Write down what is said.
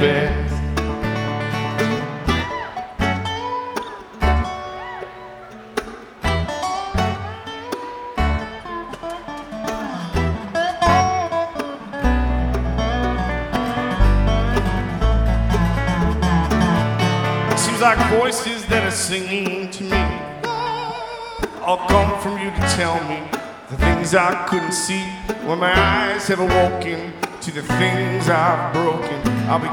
best. Seems like voices that are singing to me all come from you to tell me the things I couldn't see when my eyes have awoken to the things I've broken. I'll be